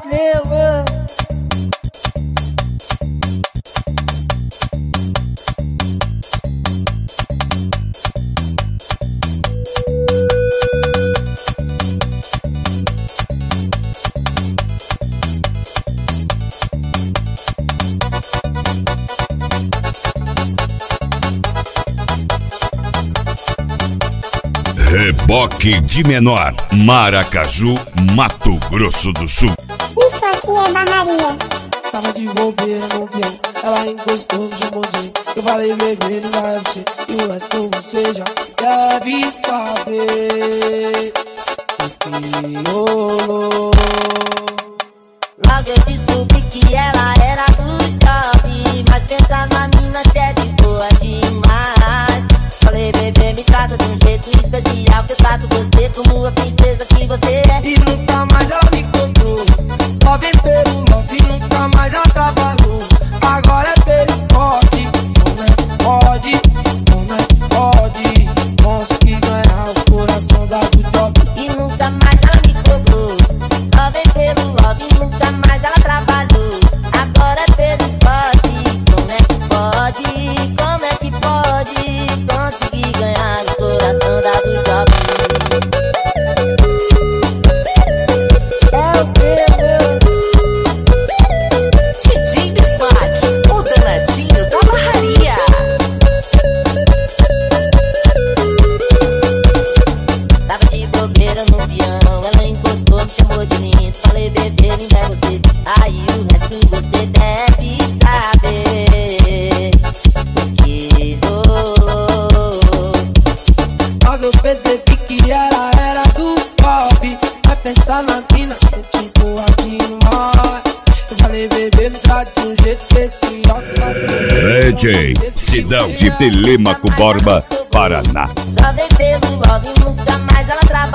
crema. Reboque de Menor, Maracaju, Mato Grosso do Sul. Isso aqui é barraria. Tava de bobeira no peão, ela encostou no chumbondinho. Eu falei, bebê, não vai você, e o resto você já deve saber o que rolou. Logo eu descobri que ela era do shopping, mas pensa na mina que é de boa demais. Falei, bebê, me trata de um jeito especial, que eu trato você como a princesa que você é. E nunca mais ela me contou, só vem pelo love, e nunca mais ela trabalhou. Agora é pelo corte, como é pode conseguir ganhar o coração da do job. E nunca mais ela me cobrou, só vem pelo love, e nunca mais ela trabalhou. Agora é pelo corte, como é que pode conseguir ganhar o coração da do job. DJ Bismarck, o danadinho da barraria. Tava de bobeira no peão, ela encostou, me chamou de lindo. Falei, bebê, linda é você, aí o resto você deve saber o que rolou. Logo eu percebi que ela era do pop, vai pensar na mina, é tipo a demais. Eu falei, bebê, me trate de um jeito especial, que sabe DJ Sidão de Telêmaco Borba, Paraná. Só vem pelo love e nunca mais ela trabalha.